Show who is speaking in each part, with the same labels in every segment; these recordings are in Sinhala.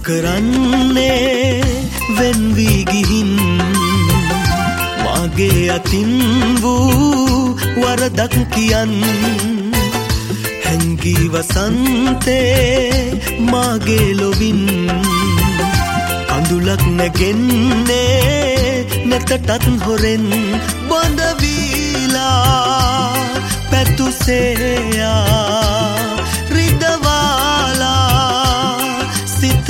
Speaker 1: කරන්නේ වෙන් වී ගිහින් මාගේ අතින් වූ වරදක් කියන් හැංගී වසන්තේ මාගේ ලොවින් අඳුලක් නැගෙන්නේ නැතටත් හොරෙන් බොඳ වීලා පැතුසේයා රිදවාලා සිත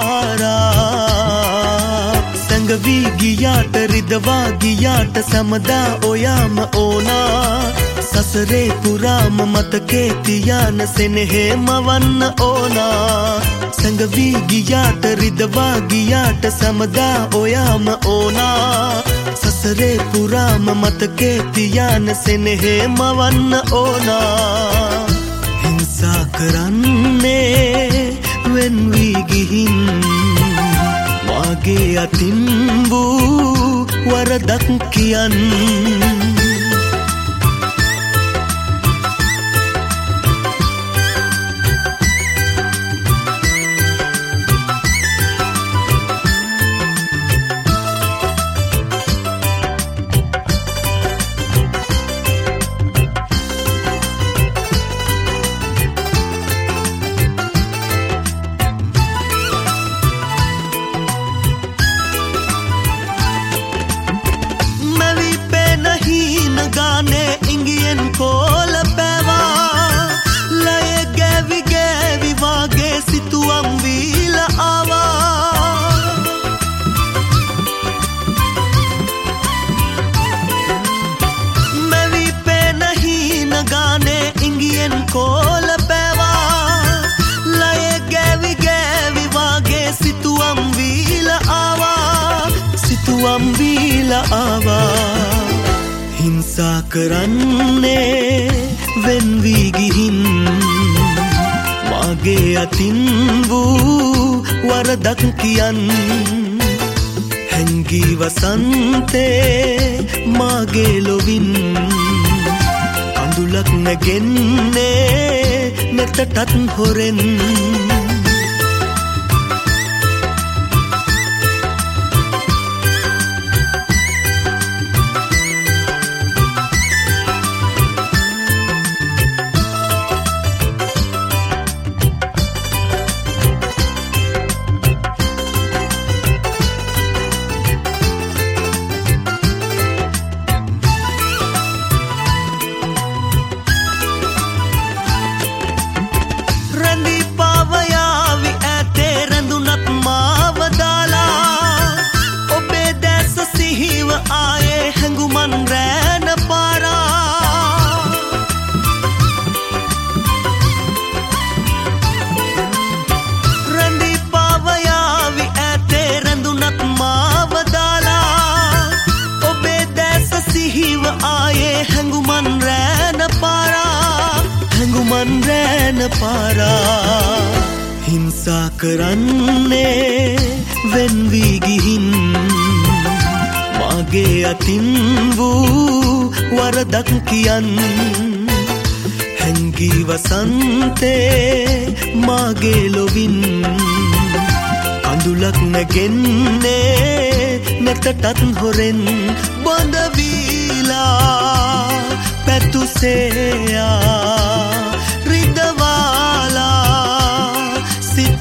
Speaker 1: පාරා සැඟවී ගියාට රිදවා ගියාට සමදා ඔයාම ඕනා සසරේ පුරාම මතකේ තියාන සෙනෙහේ මවන්න ඕනා සැඟවී ගියාට රිදවා ගියාට සමදා ඔයාම ඕනා සසරේ පුරාම මතකේ තියාන සෙනෙහේ මවන්න ඕනා හිංසා කරන්නේ වෙන් වී ගිහින් මාගේ අතින් වූ වරදක් කියන් गाने इंगियन कोल पैवा लये गैवी वागे सितुअम वील आवा मैं भी पे नहीं न गाने इंगियन कोल पैवा लये गैवी वागे सितुअम वील आवा හිංසා කරන්නේ වෙන් වී ගිහින් මාගේ අතින් වූ වරදක් කියන් හැංගී වසන්තේ මාගේ ලොවින් අඳුලක් නැගෙන්නේ නැතටත් හොරෙන් පාරා හිංසා කරන්නේ වෙන් වී ගිහින් මාගේ අතින් වූ වරදක් කියන් හැංගී වසන්තේ මාගේ ලොවින් අඳුලක් නැගෙන්නේ නැතටත් හොරෙන් බොඳ වීලා පැතුසේයා සිත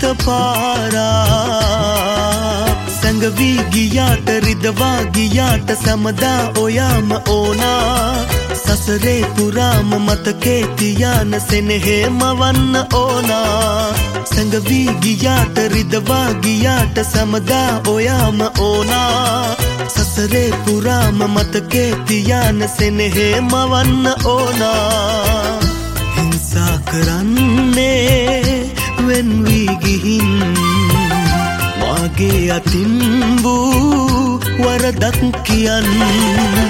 Speaker 1: පාරා සැඟවී ගියාට රිදවා ගියාට සමදා ඔයාම ඕනා සසරේ පුරාම මතකේ තියාන සෙනෙහේ මවන්න ඕනා සැඟවී ගියාට රිදවා ගියාට සමදා ඔයාම ඕනා සසරේ පුරාම මතකේ තියාන සෙනෙහේ මවන්න ඕනා හිංසා කරන්නේ වෙන් වී ගිහින් මාගේ අතින් වූ වරදක් කියන්